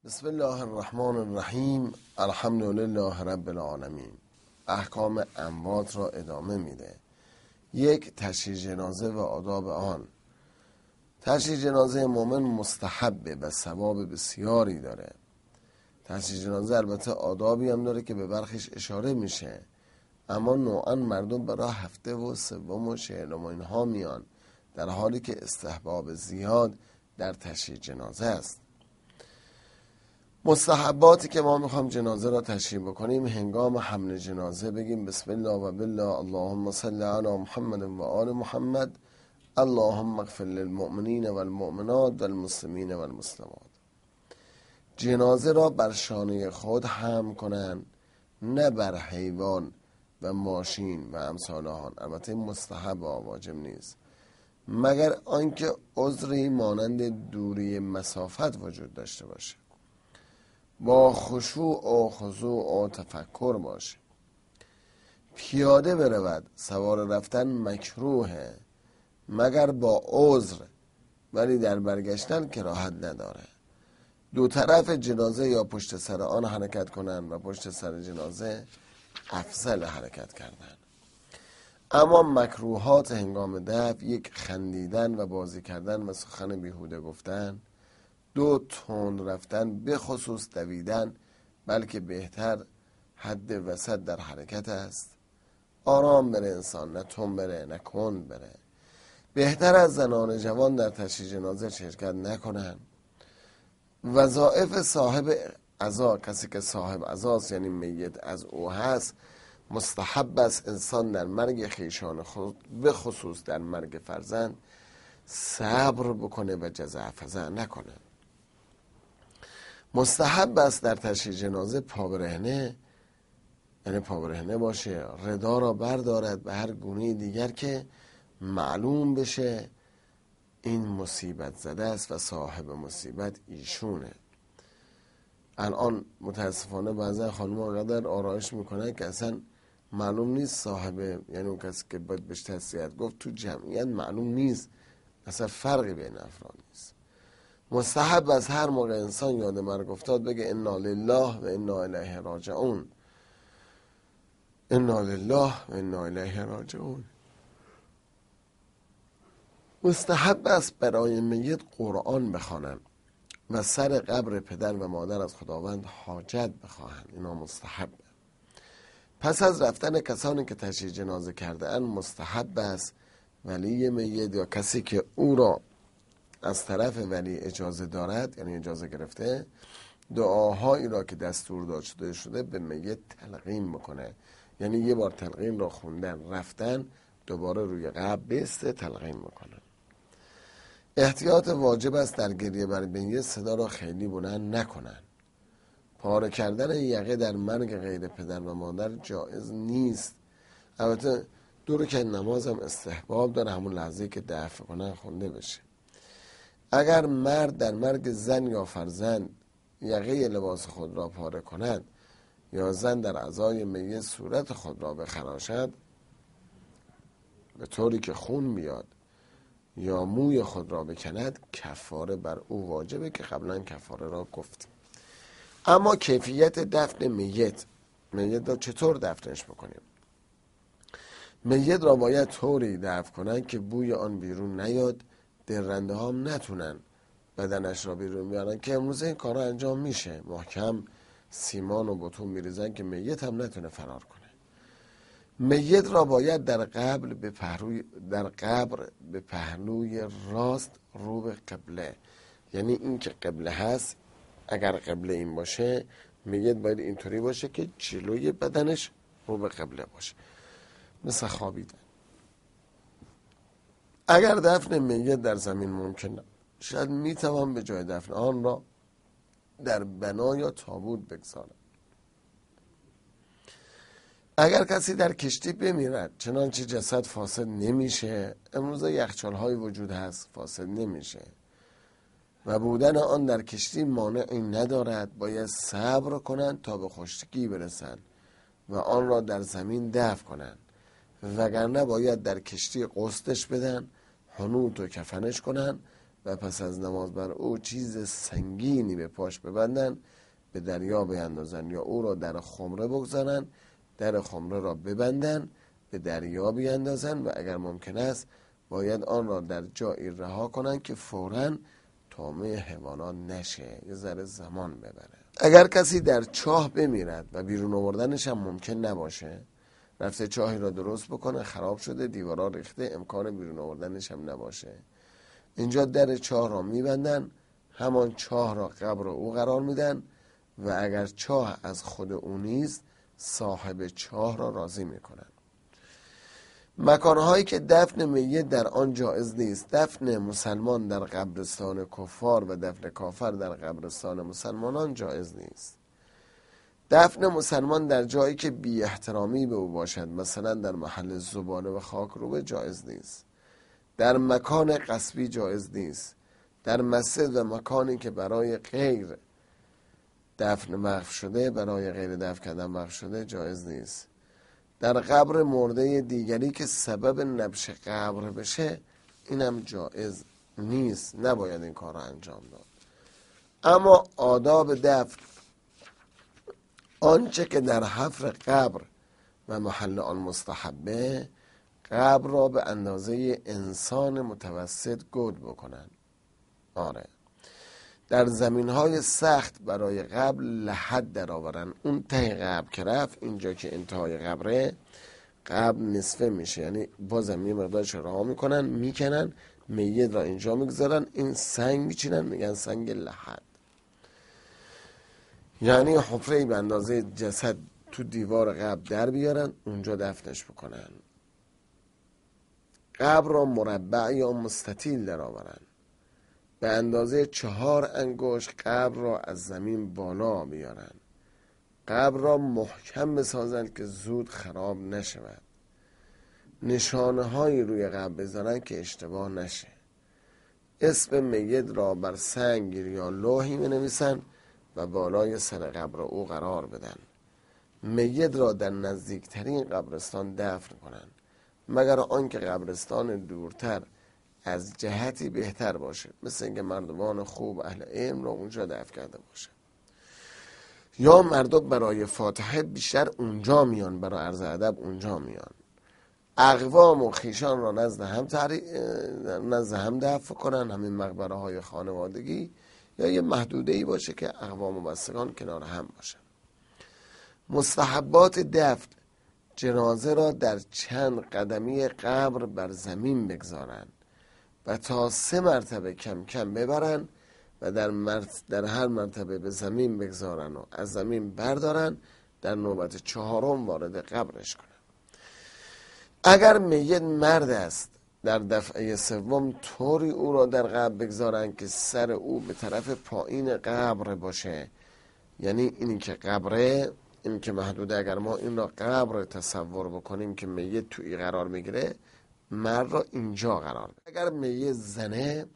بسم الله الرحمن الرحیم. الحمد لله رب العالمین. احکام اموات را ادامه میده. یک، تشییع جنازه و آداب آن. تشییع جنازه مؤمن مستحبه و ثواب بسیاری داره. تشییع جنازه البته آدابی هم داره که به برخیش اشاره میشه، اما نوعا مردم برای هفته و سوم و چهلم و اینها میان، در حالی که استحباب زیاد در تشییع جنازه است. مستحباتی که ما میخوام جنازه را تشییع بکنیم: هنگام حمل جنازه بگیم بسم الله و بالله، اللهم صل علی محمد و آل محمد، اللهم اغفر للمؤمنین و المؤمنات و المسلمین و المسلمات. جنازه را بر شانه خود حمل کنند، نه بر حیوان و ماشین و امثال آن. البته مستحب و واجب نیست، مگر آنکه عذری مانند دوری مسافت وجود داشته باشه، با خشوع و خضوع و تفکر باشه. پیاده برود، سوار رفتن مکروهه مگر با عذر، ولی در برگشتن کراهت نداره. دو طرف جنازه یا پشت سر آن حرکت کنن و پشت سر جنازه افضل حرکت کردن. اما مکروهات هنگام دفن: یک، خندیدن و بازی کردن و سخن بیهوده گفتن. دو، تند رفتن، به خصوص دویدن، بلکه بهتر حد وسط در حرکت است. آرام بره انسان، نه تند بره نه کند بره. بهتر از زنان جوان در تشییع جنازه شرکت نکنن. وظایف صاحب عزا: کسی که صاحب عزاست یعنی میت از او هست، مستحب است انسان در مرگ خویشان خود، به خصوص در مرگ فرزند، صبر بکنه و جزع فزع نکنه. مستحب است در تشییع جنازه پابرهنه، یعنی پابرهنه باشه، ردا را بردارد به هر گونه دیگر که معلوم بشه این مصیبت زده است و صاحب مصیبت ایشونه. الان متاسفانه بعضی خانم‌ها قدر آرایش میکنن که اصلا معلوم نیست صاحب، یعنی اون کسی که باید بهش تسلیت گفت، تو جمعیت معلوم نیست، اصلا فرقی بین افراد نیست. مستحب از هر موقع انسان یاد مرگ افتاد بگه انا لله و انا الیه راجعون، انا لله و انا الیه راجعون. مستحب است برای میت قرآن بخوانند و سر قبر پدر و مادر از خداوند حاجت بخواهند. اینا مستحب. پس از رفتن کسانی که تشییع جنازه کرده اند مستحب است ولی میت یا کسی که او را از طرف ولی اجازه دارد، یعنی اجازه گرفته، دعاهایی را که دستور داده شده به میت تلقین بکنه. یعنی یه بار تلقین را خوندن، رفتن دوباره روی قبر بیسته تلقین بکنه. احتیاط واجب است در گریه بر میت صدا را خیلی بلند نکنن. پاره کردن یقه در مرگ غیر پدر و مادر جایز نیست. البته دو رکعت نماز هم استحباب داره، همون لحظه که دفن کنن خونده بشه. اگر مرد در مرگ زن یا فرزند یقه لباس خود را پاره کند یا زن در عزای میت صورت خود را بخراشد به طوری که خون بیاد یا موی خود را بکند، کفاره بر او واجبه که قبلا کفاره را گفتیم. اما کیفیت دفن میت را چطور دفنش بکنیم؟ میت را باید طوری دفن کنن که بوی آن بیرون نیاد، درنده ها هم نتونن بدنش را بیرون بیارن، که امروز این کارا انجام میشه، محکم سیمان و بطون میریزن که میت هم نتونه فرار کنه. میت را باید در قبر به پهلوی راست رو به قبله، یعنی این که قبله هست اگر قبله این باشه، میت باید اینطوری باشه که جلوی بدنش رو به قبله باشه، مثل خوابیدن. اگر دفن میت در زمین ممکن شاید میتوان به جای دفن آن را در بنا یا تابوت بگذارد. اگر کسی در کشتی بمیرد چنانچه جسد فاسد نمیشه، امروز یخچال های وجود هست فاسد نمیشه و بودن آن در کشتی مانعی ندارد، باید صبر کنند تا به خشکی برسند و آن را در زمین دفن کنند، وگرنه باید در کشتی قسطش بدن، حنوط و کفنش کنند و پس از نماز بر او چیز سنگینی به پاش ببندن، به دریا بیندازن یا او را در خمره بگذارن، در خمره را ببندن، به دریا بیندازن و اگر ممکن است باید آن را در جایی رها کنن که فوراً طامع حیوانات نشه، یه ذره زمان ببره. اگر کسی در چاه بمیرد و بیرون آوردنش هم ممکن نباشه، رفته چاهی را درست بکنه، خراب شده، دیوارا ریخته، امکان بیرون آوردنش هم نباشه، اینجا در چاه را میبندن، همان چاه را قبر او قرار میدن و اگر چاه از خود او نیست صاحب چاه را راضی میکنن. مکانهایی که دفن میت در آن جایز نیست، دفن مسلمان در قبرستان کفار و دفن کافر در قبرستان مسلمانان جایز نیست. دفن مسلمان در جایی که بی احترامی به او باشد، مثلا در محل زباله و خاکروبه، جایز نیست. در مکان غصبی جایز نیست. در مسجد و مکانی که برای غیر دفن وقف شده، برای غیر دفن کردن وقف شده، جایز نیست. در قبر مرده دیگری که سبب نبش قبر بشه، اینم جایز نیست، نباید این کار را انجام داد. اما آداب دفن، آنچه که در حفر قبر و محل آن مستحبه، قبر را به اندازه انسان متوسط گود بکنن. آره، در زمینهای سخت برای قبر لحد در آورن. اون ته قبر که رفت، اینجا که انتهای قبره، قبر نصفه میشه، یعنی بازم یه مقدارش رها میکنن، میکنن، میت را اینجا میگذارن، این سنگ میچینن، میگن سنگ لحد. یعنی حفره به اندازه جسد تو دیوار قبر در بیارن، اونجا دفنش بکنن. قبر را مربع یا مستطیل در آورن، به اندازه 4 انگشت قبر را از زمین بالا بیارن. قبر را محکم بسازند که زود خراب نشود. نشانه هایی روی قبر بذارن که اشتباه نشه. اسم میت را بر سنگ یا لوحی بنویسن و بالای سر قبر او قرار بدن. میت را در نزدیکترین قبرستان دفن کنند، مگر آنکه قبرستان دورتر از جهتی بهتر باشه، مثل اینکه مردمان خوب اهل علم را اونجا دفن کرده باشه. یا مردم برای فاتحه بیشتر اونجا میان، برای عرض ادب اونجا میان. اقوام و خیشان را نزد هم دفن کنن، همین مقبره های خانوادگی، یا یه محدوده‌ای باشه که اقوام و بستگان کنار هم باشن. مستحبات دفن: جنازه را در چند قدمی قبر بر زمین بگذارن و تا 3 مرتبه کم کم ببرن و در هر مرتبه به زمین بگذارن و از زمین بردارن، در نوبت 4م وارد قبرش کنن. اگر میت مرد است، در دفعه 3 طوری او را در قبر بگذارن که سر او به طرف پایین قبر باشه. یعنی اینی که قبره، این که محدوده، اگر ما این را قبر تصور بکنیم که میت توی قرار میگیره، مرد را اینجا قرار بده. اگر میت زنه،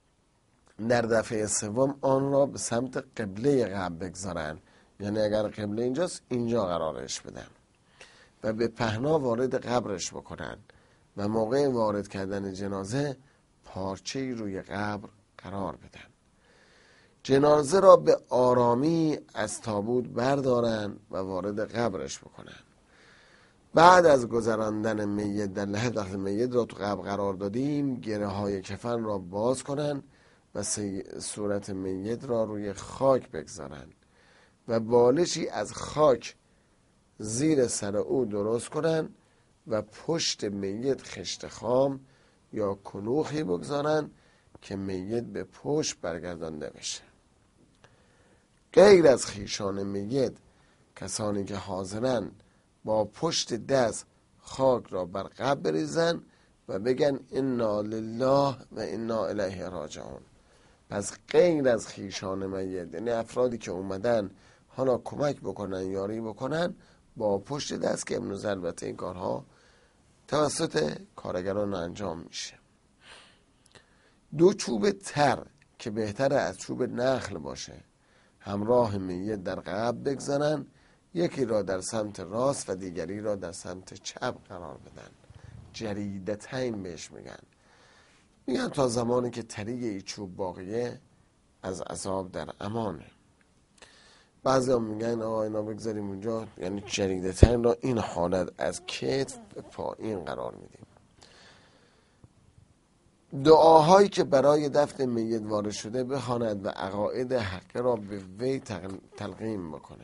در دفعه 3 آن را به سمت قبله قبر بگذارن، یعنی اگر قبله اینجاست، اینجا قرارش بدن و به پهنا وارد قبرش بکنن و موقع وارد کردن جنازه پارچه‌ای روی قبر قرار بدن. جنازه را به آرامی از تابوت بردارن و وارد قبرش بکنن. بعد از گذراندن میت در لحد، وقتی میت را تو قبر قرار دادیم، گره های کفن را باز کنن و صورت میت را روی خاک بگذارن و بالشی از خاک زیر سر او درست کنن و پشت میت خشت خام یا کلوخی بگذارن که میت به پشت برگردانده بشه. غیر از خیشان میت، کسانی که حاضرن با پشت دست خاک را بر قبر بریزن و بگن انا لله و انا الیه راجعون. پس غیر از خیشان میت، یعنی افرادی که اومدن حالا کمک بکنن، یاری بکنن، با پشت دست، که امروز البته این کارها توسط کارگران انجام میشه. 2 چوب تر که بهتره از چوب نخل باشه، همراه میت در قبر بگذارن، یکی را در سمت راست و دیگری را در سمت چپ قرار بدن. جریدتین بهش میگن. میگن تا زمانی که تریگ ای چوب باقیه از عذاب در امانه. بعضی هم میگن آقا اینا بگذاریم اونجا، یعنی جریده تن را این حالت از کتف به پایین قرار میدیم. دعاهایی که برای دفن میت وارد شده بخواند و عقاید حقه را به وی تلقین بکنه.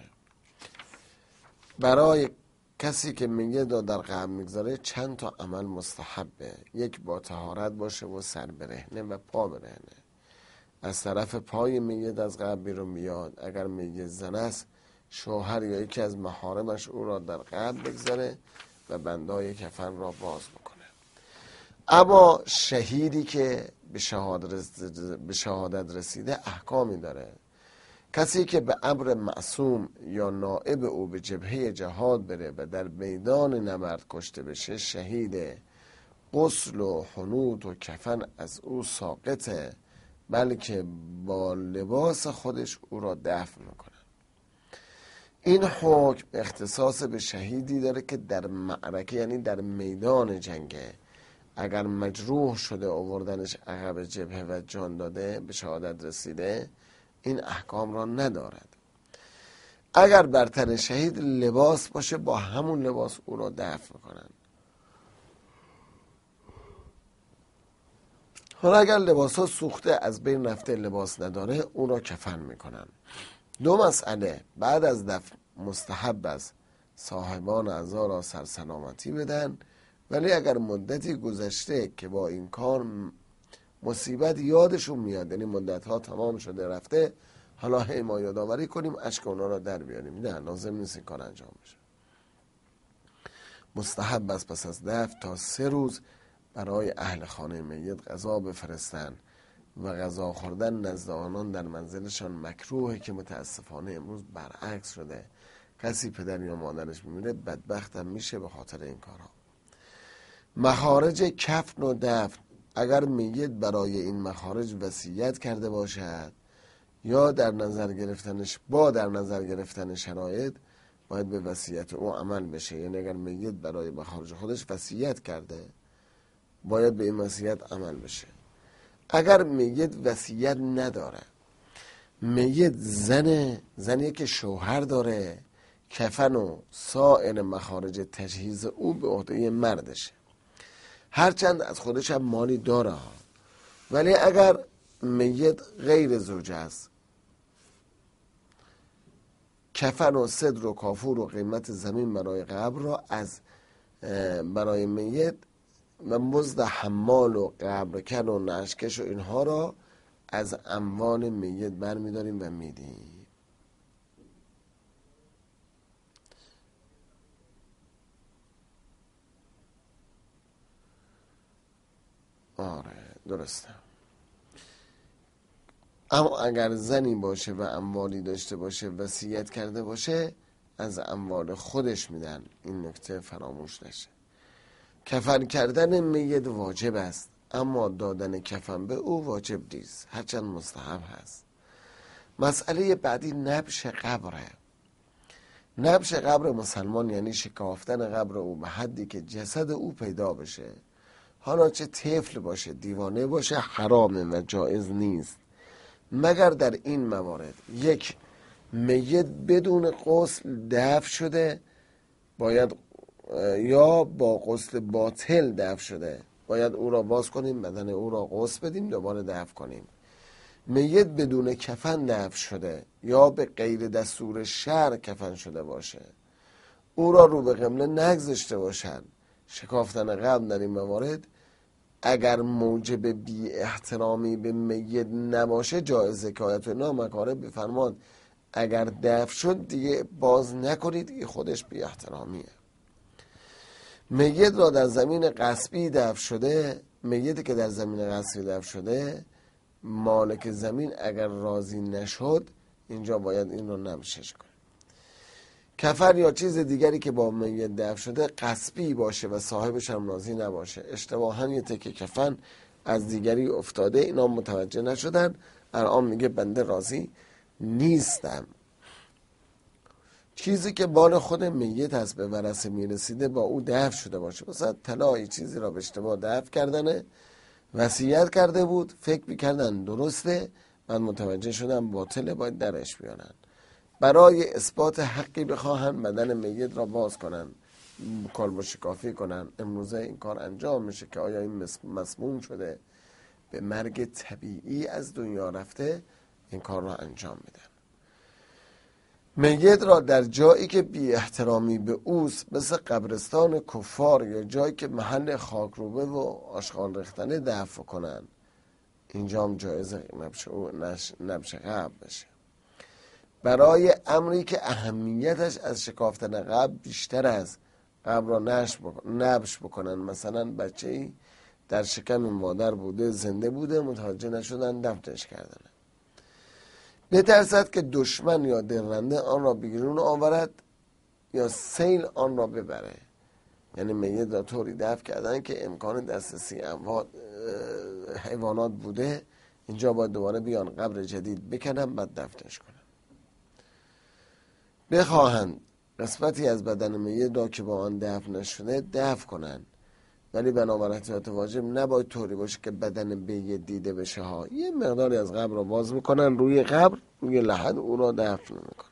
برای کسی که میت را در قبر میگذاره چند تا عمل مستحبه. یک، با طهارت باشه و سر برهنه و پا برهنه. از طرف پای میت از قبر بیرون میاد. اگر میت زن است، شوهر یا یکی از محارمش او را در قبر بگذاره و بندای کفن را باز بکنه. اما شهیدی که به شهادت رسیده احکامی داره. کسی که به امر معصوم یا نائب او به جبهه جهاد بره و در میدان نبرد کشته بشه شهیده. غسل و حنوط و کفن از او ساقطه، بلکه با لباس خودش او را دفن میکنن. این حکم اختصاص به شهیدی داره که در معرکه، یعنی در میدان جنگه. اگر مجروح شده آوردنش عقب جبهه و جان داده به شهادت رسیده، این احکام را ندارد. اگر بر تن شهید لباس باشه، با همون لباس او را دفن میکنن. حالا اگر لباس ها سوخته از بین رفته لباس نداره، او را کفن میکنن. دو مسئله بعد از دفن مستحب است صاحبان اعضا را سرسلامتی بدن، ولی اگر مدتی گذشته که با این کار مصیبت یادشون میاد، یعنی مدت ها تمام شده رفته، حالا هی ما یادآوری کنیم اشک اونا را در بیاریم، نه، لازم نیست این کار انجام بشه. مستحب است پس از دفن تا 3 روز برای اهل خانه میت غذا بفرستن و غذا خوردن نزد آنان در منزلشان مکروهه، که متاسفانه امروز برعکس شده. کسی پدر یا مادرش میمیره بدبخت هم میشه به خاطر این کارها. مخارج کفن و دفن، اگر میت برای این مخارج وصیت کرده باشد یا در نظر گرفتن شرایط، باید به وصیت او عمل بشه. یعنی اگر میت برای مخارج خودش وصیت کرده، باید به این وصیت عمل بشه. اگر میت وصیت نداره، میت زنی که شوهر داره، کفن و سایر مخارج تجهیز او به عهده مردشه، هرچند از خودش هم مالی داره ها. ولی اگر میت غیر زوجه است، کفن و صدر و کافور و قیمت زمین برای قبر را برای میت و مزد حمال و قبرکن و نعشکش و اینها را از اموال میت برمیداریم و میدیم. آره درسته. اما اگر زنی باشه و اموالی داشته باشه، وصیت کرده باشه، از اموال خودش میدن. این نکته فراموش نشه. کفن کردن میت واجب است، اما دادن کفن به او واجب نیست، هرچند مستحب هست. مسئله بعدی نبش قبره. نبش قبر مسلمان یعنی شکافتن قبر او به حدی که جسد او پیدا بشه. حالا چه طفل باشه، دیوانه باشه، حرامه و جایز نیست، مگر در این موارد: 1. میت بدون غسل دفن شده، باید یا با غسل باطل دفن شده، باید او را باز کنیم، بدن او را غسل بدیم، دوباره دفن کنیم. میت بدون کفن دفن شده یا به غیر دستور شرع کفن شده باشه، او را رو به قبله نگذاشته باشن. شکافتن قبر در این موارد اگر موجب بی احترامی به میت نباشه جایزه، که آیت الله مکاره بفرماد اگر دفن شد دیگه باز نکنید، دیگه خودش بی احترامیه. میت را در زمین غصبی دفن شده، میتی که در زمین غصبی دفن شده، مالک زمین اگر راضی نشد، اینجا باید این رو نمشش کنه. کفن یا چیز دیگری که با میت دفن شده غصبی باشه و صاحبش هم راضی نباشه، اشتباهاً یه تکه کفن از دیگری افتاده، اینا متوجه نشدن، الان میگه بنده راضی نیستم. چیزی که بال خود میت هست به ورثه میرسیده با او دفن شده باشه، مثلا طلایی چیزی را به اشتباه دفن کردنه وصیت کرده بود، فکر میکردن درسته، بعد متوجه شدن باطله، باید درش بیارن. برای اثبات حقی بخواهن بدن میت را باز کنن، کلب و شکافی کنن. امروزه این کار انجام میشه که آیا این مسموم شده، به مرگ طبیعی از دنیا رفته، این کار را انجام میدن. میت را در جایی که بی احترامی به اوست، مثل قبرستان کفار یا جایی که محل خاکروبه و آشغال ریختنه دفن کنن، اینجا هم جایز نبش قبر بشه. برای امری که اهمیتش از شکافتن قبر بیشتر از قبر را نبش بکنن. مثلا بچه‌ای در شکم مادر بوده، زنده بوده، متوجه نشدن، دفنش کردن. بترسد که دشمن یا درنده آن را بیرون آورد یا سیل آن را ببره. یعنی میت را طوری دفن کردن که امکان دسترسی حیوانات بوده، اینجا باید دوباره بیان قبر جدید بکنن، بعد دفنش کنن. بخواهند قسمتی از بدن میت را که با آن دفن نشده دفن کنن، ولی بنابر احتیاط واجب نباید طوری باشه که بدن میت دیده بشه ها. یه مقداری از قبر را باز میکنن، روی قبر، روی لحد او را دفن میکنن.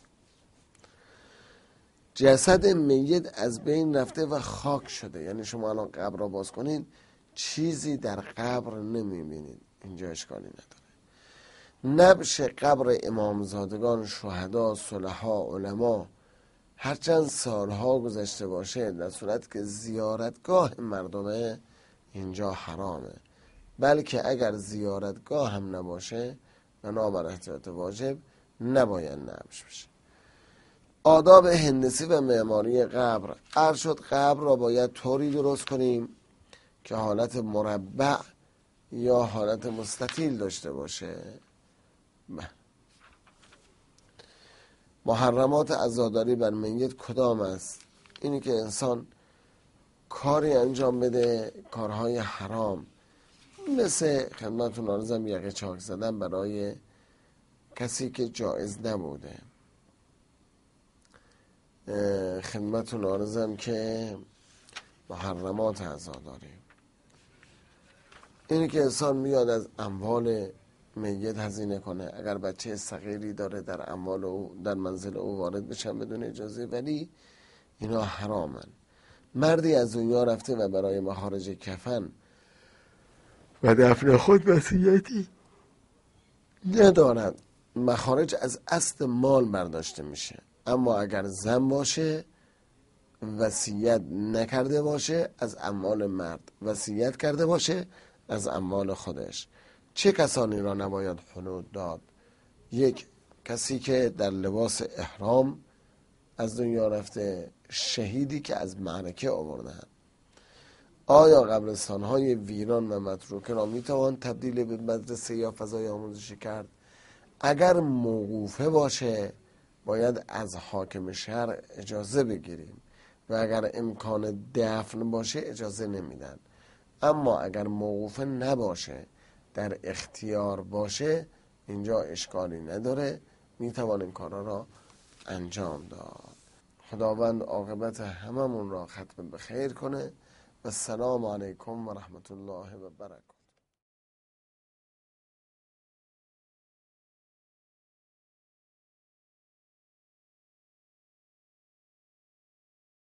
جسد میت از بین رفته و خاک شده، یعنی شما الان قبر را باز کنین چیزی در قبر نمیبینید، اینجا اشکالی نداره. نبش قبر امامزادگان، شهدا، صلحا، علما هرچند سالها گذشته باشه، در صورت که زیارتگاه مردمه، اینجا حرامه. بلکه اگر زیارتگاه هم نباشه، بنابر احتیاط واجب نباید نبش بشه. آداب هندسی و معماری قبر. عرض شد قبر را باید طوری درست کنیم که حالت مربع یا حالت مستطیل داشته باشه. محرمات عزاداری بر میت کدام است؟ اینی که انسان کاری انجام بده، کارهای حرام، مثل خدمتتون عرضم یقه چاک زدن برای کسی که جایز نبوده. خدمتتون عرضم که محرمات عزاداری اینی که انسان میاد از اموال میت هزینه کنه. اگر بچه صغیری داره در اموال او، در منزل او وارد بشن بدون اجازه، ولی اینا حرامن. مردی از دنیا رفته و برای مخارج کفن و دفن خود وصیتی ندارد، مخارج از اصل مال برداشته میشه. اما اگر زن باشه وصیت نکرده باشه از اموال مرد، وصیت کرده باشه از اموال خودش. چه کسانی را نباید حنوط داد؟ یک، کسی که در لباس احرام از دنیا رفته، شهیدی که از معرکه آوردن. آیا قبرستان‌های ویران و متروکه را میتوان تبدیل به مدرسه یا فضای آموزشی کرد؟ اگر موقوفه باشه باید از حاکم شهر اجازه بگیریم و اگر امکان دفن باشه اجازه نمیدن. اما اگر موقوفه نباشه، در اختیار باشه، اینجا اشکالی نداره، میتوان این کارا را انجام داد. خداوند عاقبت هممون را ختم به خیر کنه. و السلام علیکم و رحمت الله و برکاته.